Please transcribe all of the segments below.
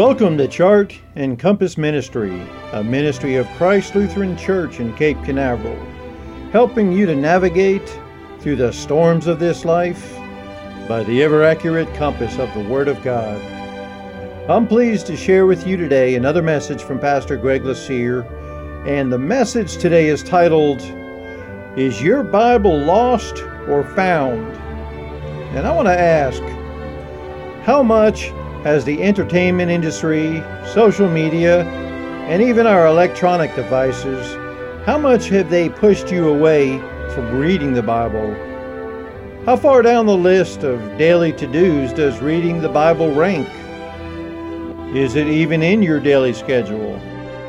Welcome to Chart and Compass Ministry, a ministry of Christ Lutheran Church in Cape Canaveral, helping you to navigate through the storms of this life by the ever-accurate compass of the Word of God. I'm pleased to share with you today another message from Pastor Greg Lassere, and the message today is titled, Is Your Bible Lost or Found? And I want to ask, how much has the entertainment industry, social media, and even our electronic devices, how much have they pushed you away from reading the Bible? How far down the list of daily to-dos does reading the Bible rank? Is it even in your daily schedule?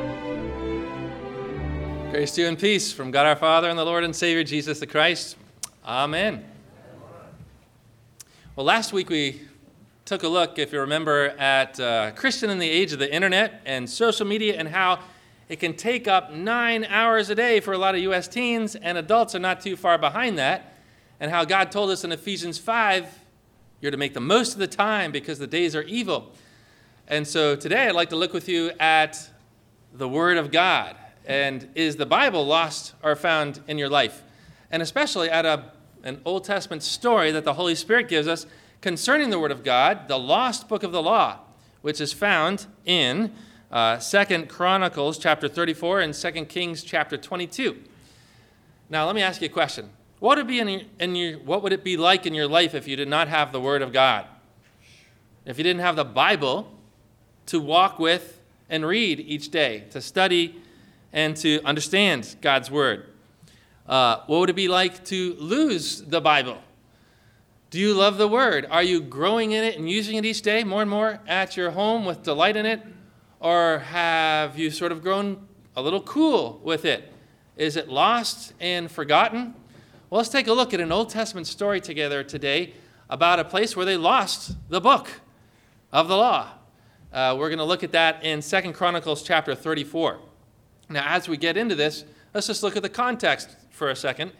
Grace to you and peace from God our Father and the Lord and Savior Jesus the Christ. Amen. Well, last week we took a look, if you remember, at Christian in the age of the internet and social media and how it can take up 9 hours a day for a lot of U.S. teens, and adults are not too far behind that, and how God told us in Ephesians 5, you're to make the most of the time because the days are evil. And so today I'd like to look with you at the Word of God, and is the Bible lost or found in your life? And especially at an Old Testament story that the Holy Spirit gives us concerning the Word of God, the lost book of the law, which is found in 2 Chronicles chapter 34 and 2 Kings chapter 22. Now, let me ask you a question. What would it be like in your life if you did not have the Word of God? If you didn't have the Bible to walk with and read each day, to study and to understand God's Word? What would it be like to lose the Bible? Do you love the Word? Are you growing in it and using it each day more and more at your home with delight in it? Or have you sort of grown a little cool with it? Is it lost and forgotten? Well, let's take a look at an Old Testament story together today about a place where they lost the book of the law. We're going to look at that in 2 Chronicles chapter 34. Now, as we get into this, let's just look at the context for a second.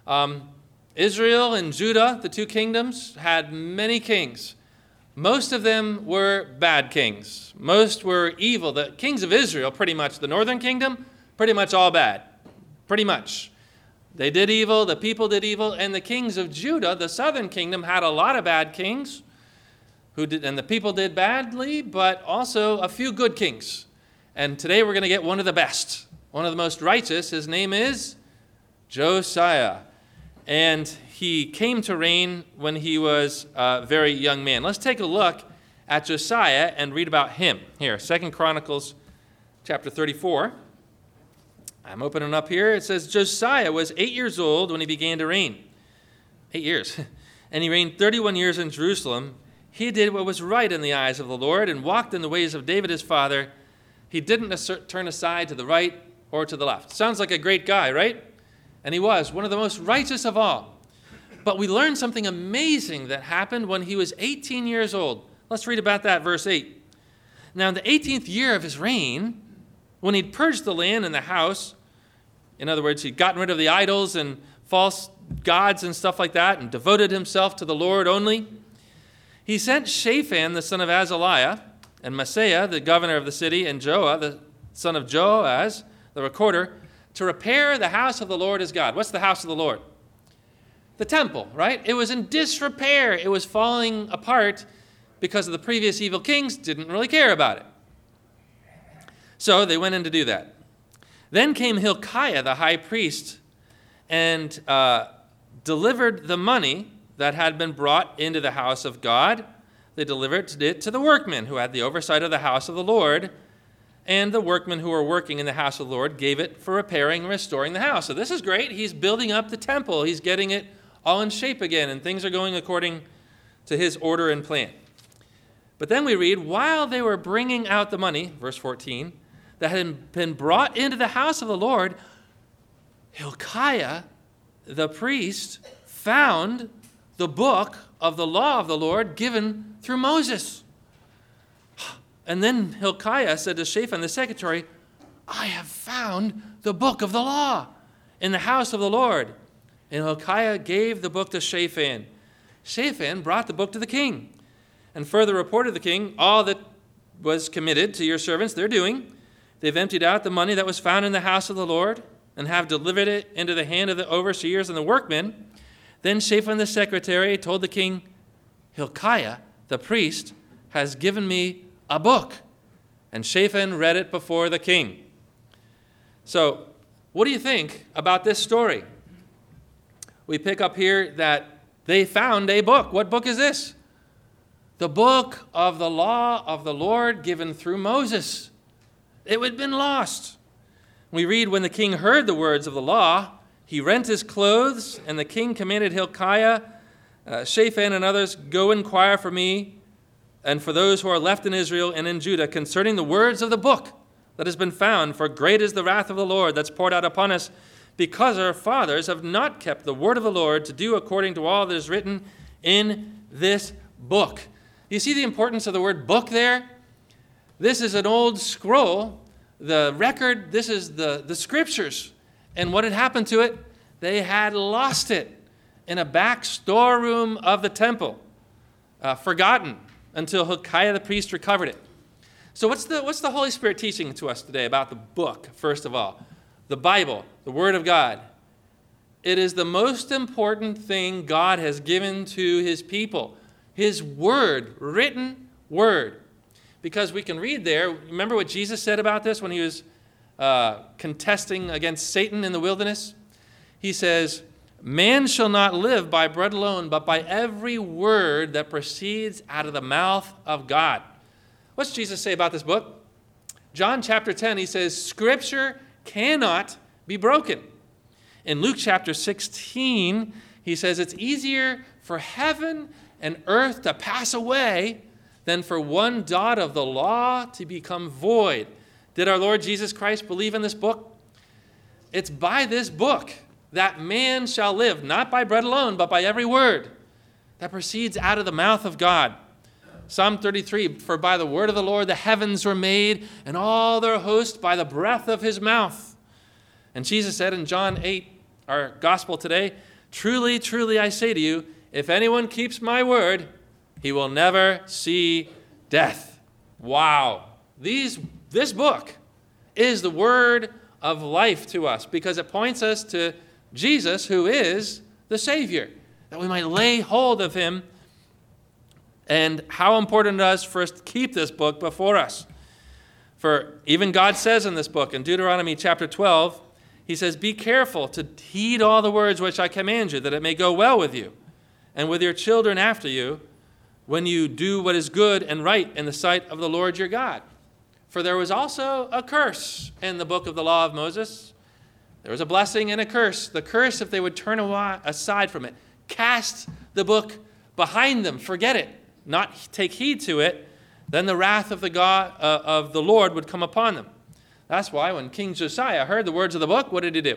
Israel and Judah, the two kingdoms, had many kings. Most of them were bad kings. Most were evil. The kings of Israel, pretty much, the northern kingdom, pretty much all bad. Pretty much. They did evil, the people did evil, and the kings of Judah, the southern kingdom, had a lot of bad kings, and the people did badly, but also a few good kings. And today we're going to get one of the best, one of the most righteous. His name is Josiah. And he came to reign when he was a very young man. Let's take a look at Josiah and read about him. Here, 2 Chronicles chapter 34. I'm opening up here. It says, Josiah was 8 years old when he began to reign. 8 years. And he reigned 31 years in Jerusalem. He did what was right in the eyes of the Lord and walked in the ways of David his father. He didn't turn aside to the right or to the left. Sounds like a great guy, right? And he was one of the most righteous of all. But we learned something amazing that happened when he was 18 years old. Let's read about that, verse 8. Now, in the 18th year of his reign, when he'd purged the land and the house, in other words, he'd gotten rid of the idols and false gods and stuff like that and devoted himself to the Lord only, he sent Shaphan, the son of Azaliah, and Maaseiah, the governor of the city, and Joah, the son of Joaz, the recorder, to repair the house of the Lord his God. What's the house of the Lord? The temple, right? It was in disrepair. It was falling apart because of the previous evil kings didn't really care about it. So they went in to do that. Then came Hilkiah, the high priest, and delivered the money that had been brought into the house of God. They delivered it to the workmen who had the oversight of the house of the Lord. And the workmen who were working in the house of the Lord gave it for repairing and restoring the house. So this is great. He's building up the temple. He's getting it all in shape again, and things are going according to his order and plan. But then we read, while they were bringing out the money, verse 14, that had been brought into the house of the Lord, Hilkiah, the priest, found the book of the law of the Lord given through Moses. And then Hilkiah said to Shaphan the secretary, I have found the book of the law in the house of the Lord. And Hilkiah gave the book to Shaphan. Shaphan brought the book to the king and further reported to the king all that was committed to your servants, they're doing. They've emptied out the money that was found in the house of the Lord and have delivered it into the hand of the overseers and the workmen. Then Shaphan the secretary told the king, Hilkiah, the priest, has given me a book. And Shaphan read it before the king. So, what do you think about this story? We pick up here that they found a book. What book is this? The book of the law of the Lord given through Moses. It had been lost. We read, when the king heard the words of the law, he rent his clothes, and the king commanded Hilkiah, Shaphan, and others, go inquire for me and for those who are left in Israel and in Judah concerning the words of the book that has been found, for great is the wrath of the Lord that's poured out upon us, because our fathers have not kept the word of the Lord to do according to all that is written in this book. You see the importance of the word book there? This is an old scroll, the record, this is the scriptures. And what had happened to it? They had lost it in a back storeroom of the temple, forgotten until Hilkiah the priest recovered it. So what's the Holy Spirit teaching to us today about the book, first of all? The Bible, the Word of God. It is the most important thing God has given to his people. His word, written word. Because we can read there, remember what Jesus said about this when he was contesting against Satan in the wilderness? He says, man shall not live by bread alone, but by every word that proceeds out of the mouth of God. What's Jesus say about this book? John chapter 10, he says, Scripture cannot be broken. In Luke chapter 16, he says, it's easier for heaven and earth to pass away than for one dot of the law to become void. Did our Lord Jesus Christ believe in this book? It's by this book that man shall live, not by bread alone, but by every word that proceeds out of the mouth of God. Psalm 33, for by the word of the Lord the heavens were made, and all their host by the breath of his mouth. And Jesus said in John 8, our gospel today, truly, truly I say to you, if anyone keeps my word, he will never see death. Wow. This book is the word of life to us because it points us to Jesus, who is the Savior, that we might lay hold of him. And how important it is for us to keep this book before us. For even God says in this book, in Deuteronomy chapter 12, he says, be careful to heed all the words which I command you, that it may go well with you and with your children after you, when you do what is good and right in the sight of the Lord your God. For there was also a curse in the book of the law of Moses. There was a blessing and a curse. The curse, if they would turn aside from it, cast the book behind them, forget it, not take heed to it, then the wrath of the God of the Lord would come upon them. That's why when King Josiah heard the words of the book, what did he do?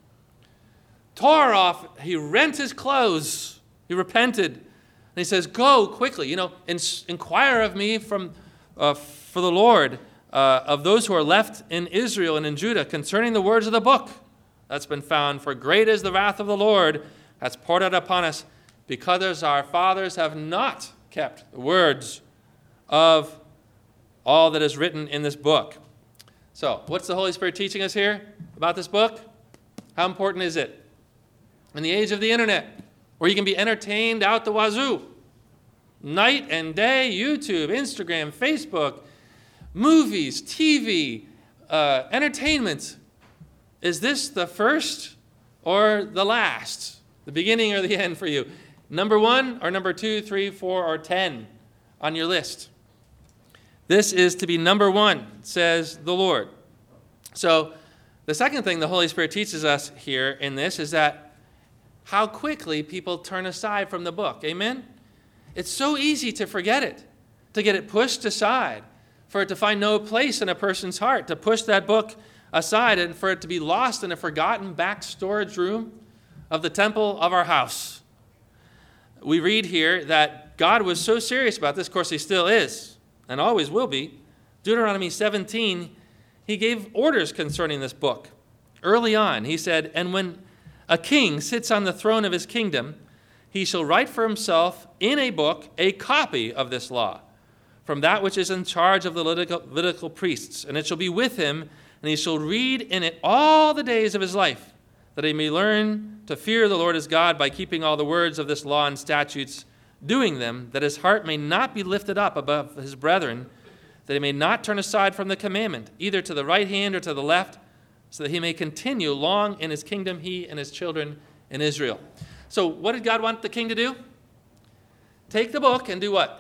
He rent his clothes. He repented. And he says, go quickly, inquire of me for the Lord of those who are left in Israel and in Judah concerning the words of the book that's been found. For great is the wrath of the Lord that's poured out upon us, because our fathers have not kept the words of all that is written in this book. So, what's the Holy Spirit teaching us here about this book? How important is it? In the age of the internet, where you can be entertained out the wazoo, night and day, YouTube, Instagram, Facebook, movies, TV, entertainment. Is this the first or the last? The beginning or the end for you? Number 1 or number 2, 3, 4, or 10 on your list? This is to be number 1, says the Lord. So the second thing the Holy Spirit teaches us here in this is that how quickly people turn aside from the book. Amen? It's so easy to forget it, to get it pushed aside, for it to find no place in a person's heart, to push that book aside and for it to be lost in a forgotten back storage room of the temple of our house. We read here that God was so serious about this. Of course, he still is and always will be. Deuteronomy 17, he gave orders concerning this book. Early on, he said, and when a king sits on the throne of his kingdom, he shall write for himself in a book a copy of this law, from that which is in charge of the Levitical priests, and it shall be with him, and he shall read in it all the days of his life, that he may learn to fear the Lord his God by keeping all the words of this law and statutes, doing them, that his heart may not be lifted up above his brethren, that he may not turn aside from the commandment, either to the right hand or to the left, so that he may continue long in his kingdom, he and his children in Israel. So what did God want the king to do? Take the book and do what?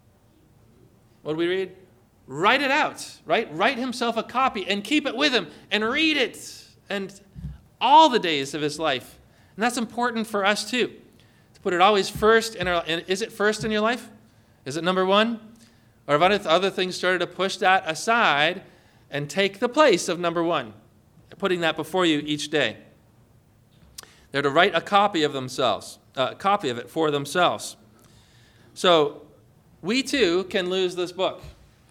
What do we read? Write it out, right? Write himself a copy and keep it with him and read it and all the days of his life. And that's important for us too, to put it always first in our, and is it first in your life? Is it number one? Or have other things started to push that aside and take the place of number one, putting that before you each day? They're to write a copy of themselves, a copy of it for themselves. So we too can lose this book.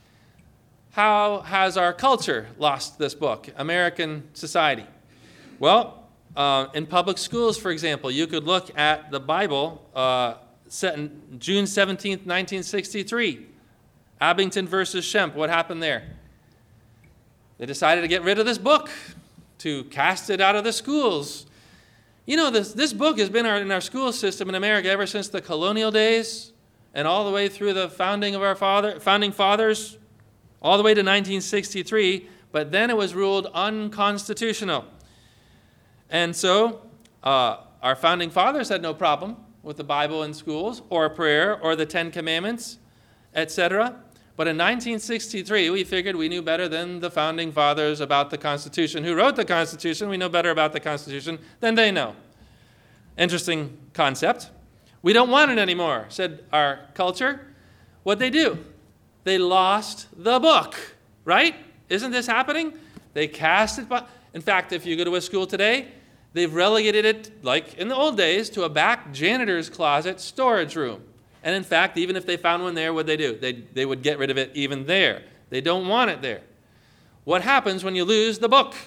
How has our culture lost this book, American society? Well, in public schools, for example, you could look at the Bible set in June 17th, 1963. Abington versus Shemp. What happened there? They decided to get rid of this book, to cast it out of the schools. You know, this book has been in our school system in America ever since the colonial days and all the way through the founding of our founding fathers, all the way to 1963, but then it was ruled unconstitutional. And so our founding fathers had no problem with the Bible in schools or prayer or the Ten Commandments, etc. But in 1963, we figured we knew better than the founding fathers about the Constitution. Who wrote the Constitution? We know better about the Constitution than they know. Interesting concept. We don't want it anymore, said our culture. What'd they do? They lost the book, right? Isn't this happening? They cast it. In fact, if you go to a school today, they've relegated it, like in the old days, to a back janitor's closet storage room. And in fact, even if they found one there, what'd they do? They would get rid of it even there. They don't want it there. What happens when you lose the book?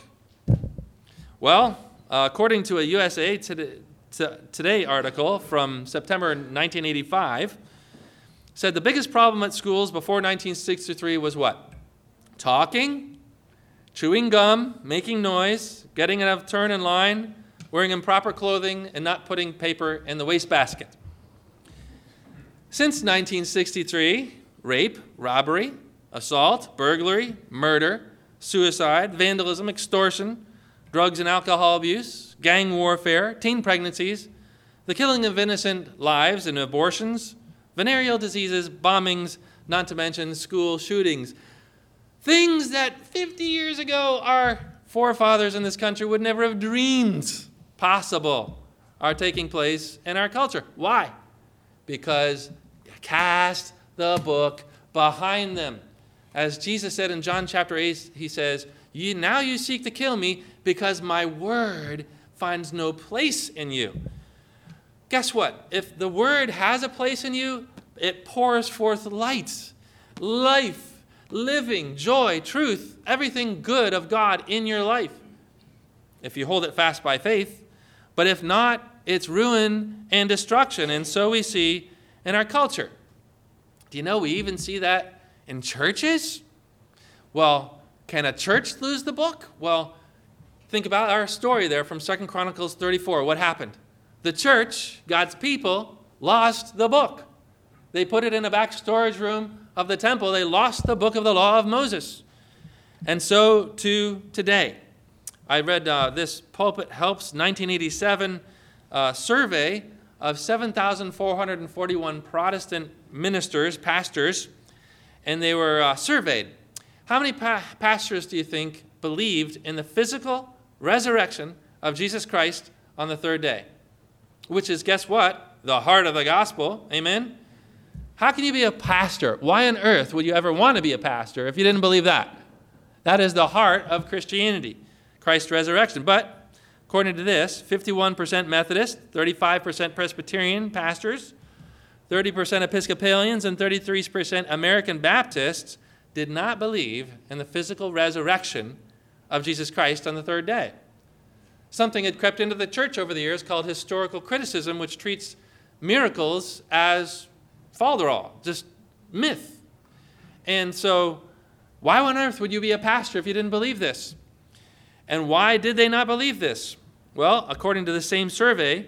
Well, according to a USA Today article from September 1985, said the biggest problem at schools before 1963 was what? Talking, chewing gum, making noise, getting out of turn in line, wearing improper clothing, and not putting paper in the wastebasket. Since 1963, rape, robbery, assault, burglary, murder, suicide, vandalism, extortion, drugs and alcohol abuse, gang warfare, teen pregnancies, the killing of innocent lives and abortions, venereal diseases, bombings, not to mention school shootings. Things that 50 years ago our forefathers in this country would never have dreamed possible are taking place in our culture. Why? Because cast the book behind them. As Jesus said in John chapter 8, he says, now you seek to kill me because my word finds no place in you. Guess what? If the word has a place in you, it pours forth light, life, living, joy, truth, everything good of God in your life. If you hold it fast by faith. But if not, it's ruin and destruction. And so we see in our culture. Do you know we even see that in churches? Well, can a church lose the book? Well, think about our story there from 2 Chronicles 34. What happened? The church, God's people, lost the book. They put it in a back storage room of the temple. They lost the book of the law of Moses. And so to today. I read this Pulpit Helps 1987 survey of 7,441 Protestant ministers, pastors, and they were surveyed. How many pastors do you think believed in the physical resurrection of Jesus Christ on the third day? Which is, guess what? The heart of the gospel. Amen? How can you be a pastor? Why on earth would you ever want to be a pastor if you didn't believe that? That is the heart of Christianity, Christ's resurrection. But according to this, 51% Methodist, 35% Presbyterian pastors, 30% Episcopalians, and 33% American Baptists did not believe in the physical resurrection of Jesus Christ on the third day. Something had crept into the church over the years called historical criticism, which treats miracles as falderall, just myth. And so why on earth would you be a pastor if you didn't believe this? And why did they not believe this? Well, according to the same survey,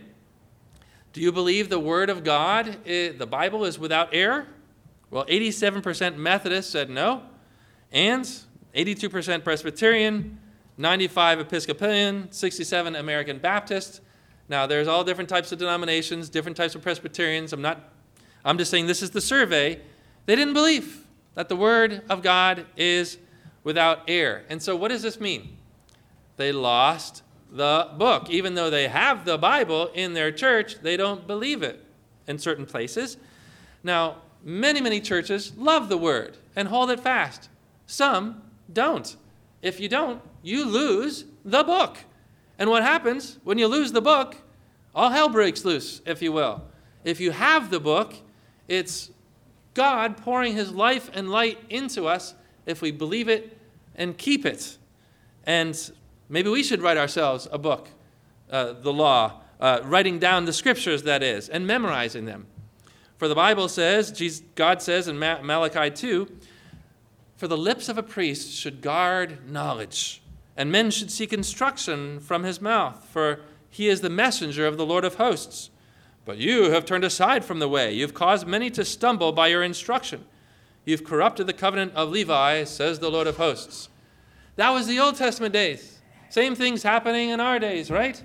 do you believe the Word of God, the Bible, is without error? Well, 87% Methodist said no, and 82% Presbyterian, 95 Episcopalian, 67 American Baptist. Now, there's all different types of denominations, different types of Presbyterians. I'm just saying this is the survey. They didn't believe that the Word of God is without error. And so what does this mean? They lost the book. Even though they have the Bible in their church, they don't believe it in certain places. Now, many, many churches love the Word and hold it fast. Some don't. If you don't, you lose the book. And what happens when you lose the book? All hell breaks loose, if you will. If you have the book, it's God pouring his life and light into us if we believe it and keep it. And maybe we should write ourselves a book, the law, writing down the scriptures, that is, and memorizing them. For the Bible says, God says in Malachi 2, for the lips of a priest should guard knowledge, and men should seek instruction from his mouth, for he is the messenger of the Lord of hosts. But you have turned aside from the way. You've caused many to stumble by your instruction. You've corrupted the covenant of Levi, says the Lord of hosts. That was the Old Testament days. Same thing's happening in our days, right?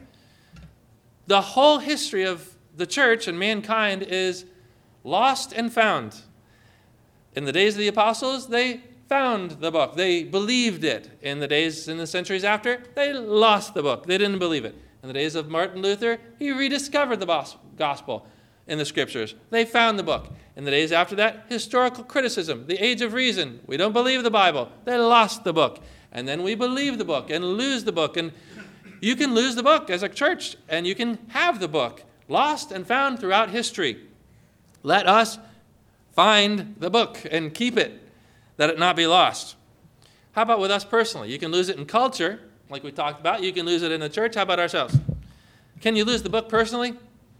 The whole history of the church and mankind is lost and found. In the days of the apostles, they found the book. They believed it. In the centuries after, they lost the book. They didn't believe it. In the days of Martin Luther, he rediscovered the gospel in the scriptures. They found the book. In the days after that, historical criticism, the age of reason. We don't believe the Bible. They lost the book. And then we believe the book and lose the book. And you can lose the book as a church, and you can have the book lost and found throughout history. Let us find the book and keep it, that it not be lost. How about with us personally? You can lose it in culture, like we talked about. You can lose it in the church. How about ourselves? Can you lose the book personally?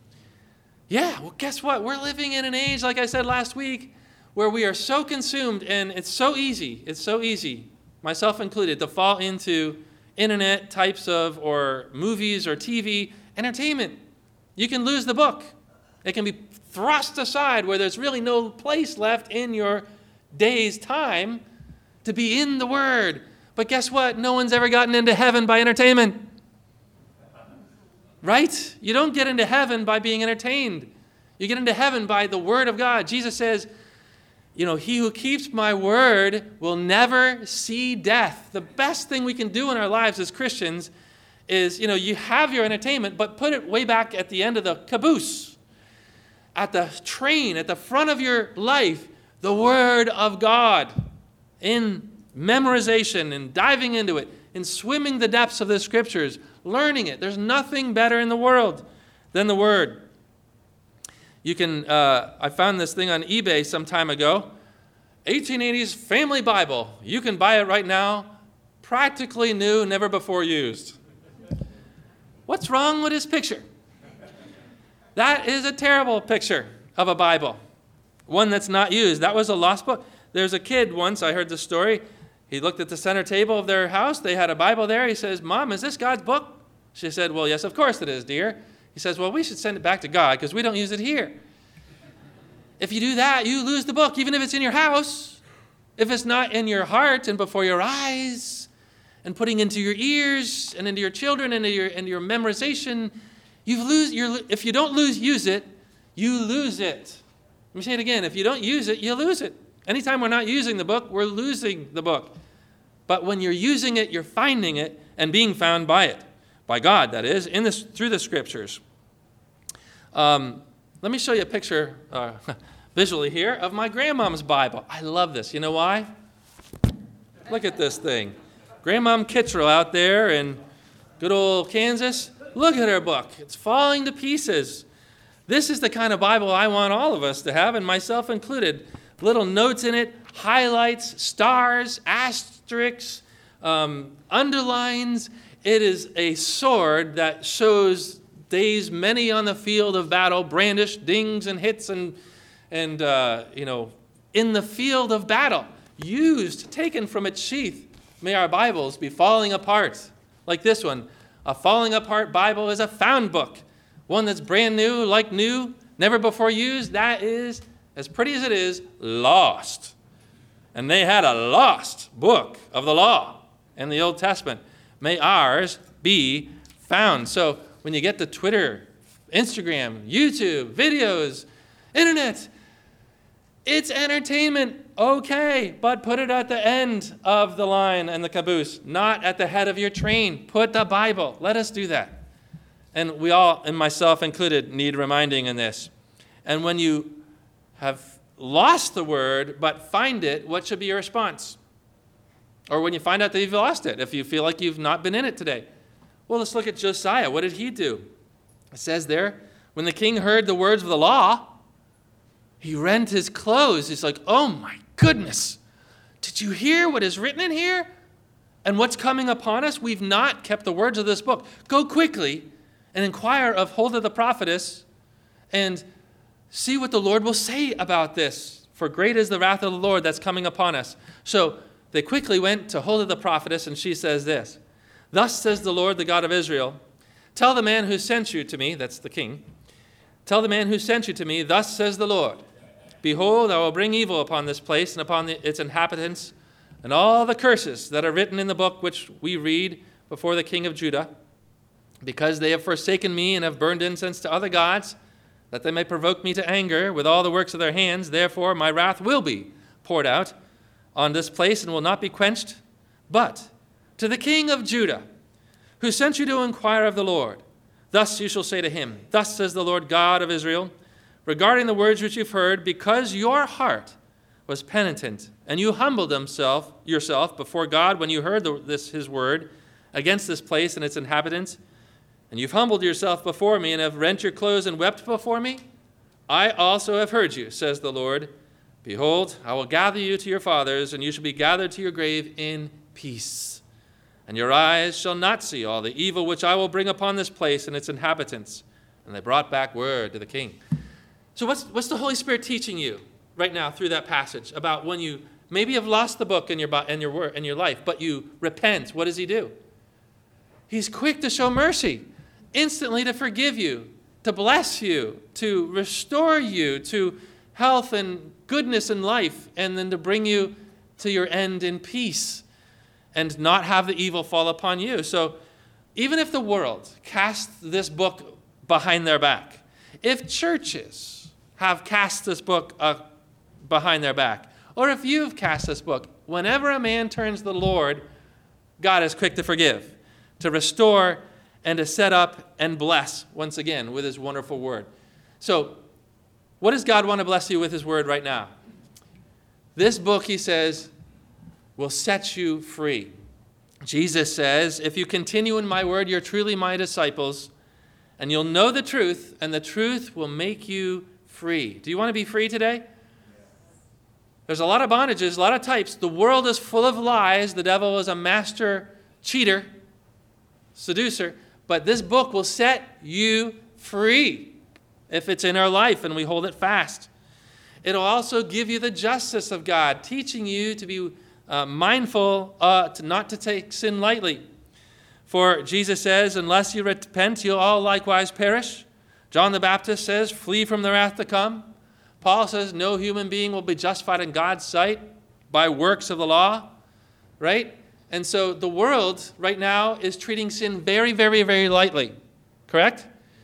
Yeah, well, guess what? We're living in an age, like I said last week, where we are so consumed, and it's so easy, myself included, to fall into internet types of, or movies or TV, entertainment. You can lose the book. It can be thrust aside where there's really no place left in your day's time to be in the Word. But guess what? No one's ever gotten into heaven by entertainment. Right? You don't get into heaven by being entertained. You get into heaven by the Word of God. Jesus says, he who keeps my word will never see death. The best thing we can do in our lives as Christians is, you have your entertainment, but put it way back at the end of the caboose, at the train, at the front of your life, the Word of God, in memorization and diving into it, in swimming the depths of the Scriptures, learning it. There's nothing better in the world than the Word. You can, I found this thing on eBay some time ago, 1880s Family Bible. You can buy it right now, practically new, never before used. What's wrong with this picture? That is a terrible picture of a Bible, one that's not used. That was a lost book. There's a kid once, I heard the story, he looked at the center table of their house. They had a Bible there. He says, Mom, is this God's book? She said, well, yes, of course it is, dear. He says, well, we should send it back to God because we don't use it here. If you do that, you lose the book, even if it's in your house. If it's not in your heart and before your eyes and putting into your ears and into your children and into your memorization, if you don't use it, you lose it. Let me say it again. If you don't use it, you lose it. Anytime we're not using the book, we're losing the book. But when you're using it, you're finding it and being found by it. By God, that is, through the Scriptures. Let me show you a picture visually here of my grandmom's Bible. I love this. You know why? Look at this thing. Grandmom Kittrell out there in good old Kansas. Look at her book. It's falling to pieces. This is the kind of Bible I want all of us to have, and myself included. Little notes in it, highlights, stars, asterisks, underlines. It is a sword that shows days many on the field of battle, brandished, dings and hits, and in the field of battle. used, taken from its sheath. May our Bibles be falling apart, like this one. A falling apart Bible is a found book. One that's brand new, like new, never before used, that is, as pretty as it is, lost. And they had a lost book of the law in the Old Testament. May ours be found. So when you get to Twitter, Instagram, YouTube, videos, internet, it's entertainment, okay, but put it at the end of the line and the caboose, not at the head of your train. Put the Bible. Let us do that. And we all, and myself included, need reminding in this. And when you have lost the word but find it, what should be your response? Or when you find out that you've lost it, if you feel like you've not been in it today. Well, let's look at Josiah. What did he do? It says there, when the king heard the words of the law, he rent his clothes. He's like, oh my goodness, did you hear what is written in here? And what's coming upon us? We've not kept the words of this book. Go quickly and inquire of Huldah the prophetess and see what the Lord will say about this. For great is the wrath of the Lord that's coming upon us. So they quickly went to Huldah the prophetess, and she says this, thus says the Lord, the God of Israel, tell the man who sent you to me, that's the king, tell the man who sent you to me, thus says the Lord, behold, I will bring evil upon this place and upon its inhabitants, and all the curses that are written in the book which we read before the king of Judah, because they have forsaken me and have burned incense to other gods, that they may provoke me to anger with all the works of their hands. Therefore my wrath will be poured out on this place and will not be quenched. But to the king of Judah, who sent you to inquire of the Lord, thus you shall say to him, thus says the Lord God of Israel, regarding the words which you've heard, because your heart was penitent, and you humbled yourself before God when you heard his word against this place and its inhabitants, and you've humbled yourself before me and have rent your clothes and wept before me, I also have heard you, says the Lord. Behold, I will gather you to your fathers, and you shall be gathered to your grave in peace. And your eyes shall not see all the evil which I will bring upon this place and its inhabitants. And they brought back word to the king. So what's the Holy Spirit teaching you right now through that passage about when you maybe have lost the book in your life, but you repent? What does he do? He's quick to show mercy, instantly to forgive you, to bless you, to restore you to health and goodness in life, and then to bring you to your end in peace and not have the evil fall upon you. So even if the world casts this book behind their back, if churches have cast this book behind their back, or if you've cast this book, whenever a man turns to the Lord, God is quick to forgive, to restore, and to set up and bless once again with his wonderful word. So what does God want to bless you with his word right now? This book, he says, will set you free. Jesus says, if you continue in my word, you're truly my disciples, and you'll know the truth, and the truth will make you free. Do you want to be free today? There's a lot of bondages, a lot of types. The world is full of lies. The devil is a master cheater, seducer. But this book will set you free if it's in our life and we hold it fast. It'll also give you the justice of God, teaching you to be mindful not to take sin lightly. For Jesus says, unless you repent, you'll all likewise perish. John the Baptist says, flee from the wrath to come. Paul says, no human being will be justified in God's sight by works of the law, right? And so the world right now is treating sin very, very, very lightly, correct?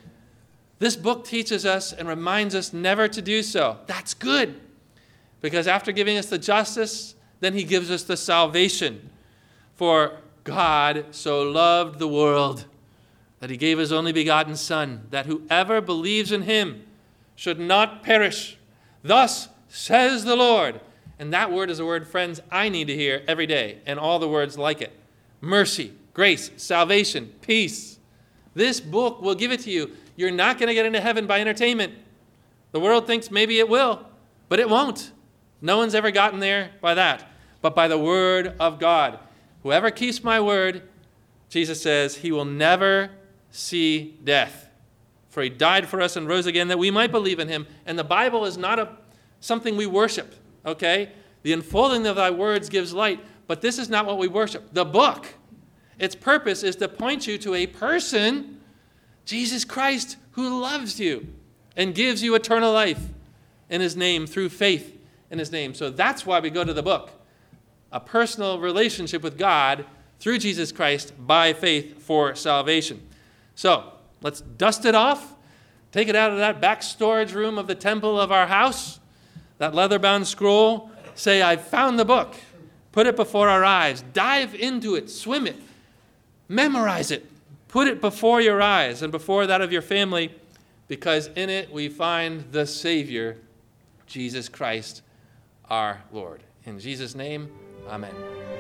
This book teaches us and reminds us never to do so. That's good, because after giving us the justice, then he gives us the salvation. For God so loved the world that he gave his only begotten Son, that whoever believes in him should not perish. Thus says the Lord. And that word is a word, friends, I need to hear every day, and all the words like it. Mercy, grace, salvation, peace. This book will give it to you. You're not going to get into heaven by entertainment. The world thinks maybe it will, but it won't. No one's ever gotten there by that, but by the word of God. Whoever keeps my word, Jesus says, he will never see death. For he died for us and rose again that we might believe in him. And the Bible is not something we worship, okay? The unfolding of thy words gives light, but this is not what we worship. The book, its purpose is to point you to a person, Jesus Christ, who loves you and gives you eternal life in his name through faith in his name. So that's why we go to the book. A personal relationship with God through Jesus Christ by faith for salvation. So let's dust it off, take it out of that back storage room of the temple of our house, that leather-bound scroll, say, I've found the book. Put it before our eyes. Dive into it. Swim it. Memorize it. Put it before your eyes and before that of your family, because in it we find the Savior, Jesus Christ, our Lord. In Jesus' name, amen.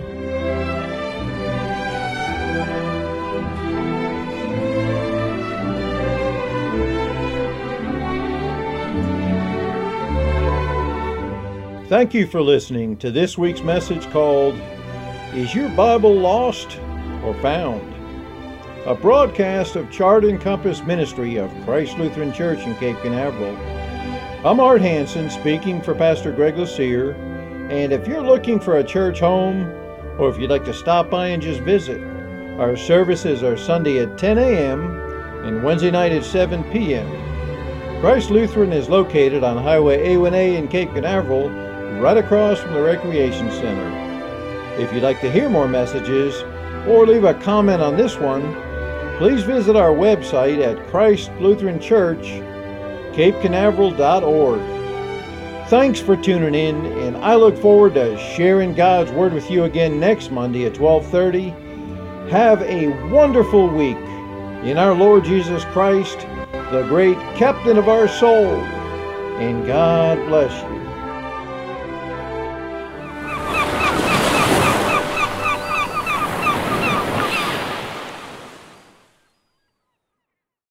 Thank you for listening to this week's message called, Is Your Bible Lost or Found? A broadcast of Chart and Compass Ministry of Christ Lutheran Church in Cape Canaveral. I'm Art Hansen speaking for Pastor Greg Lucier, and if you're looking for a church home, or if you'd like to stop by and just visit, our services are Sunday at 10 a.m. and Wednesday night at 7 p.m. Christ Lutheran is located on Highway A1A in Cape Canaveral, right across from the Recreation Center. If you'd like to hear more messages or leave a comment on this one, please visit our website at ChristLutheranChurch.CapeCanaveral.org. Thanks for tuning in, and I look forward to sharing God's Word with you again next Monday at 12:30. Have a wonderful week in our Lord Jesus Christ, the great captain of our soul, and God bless you.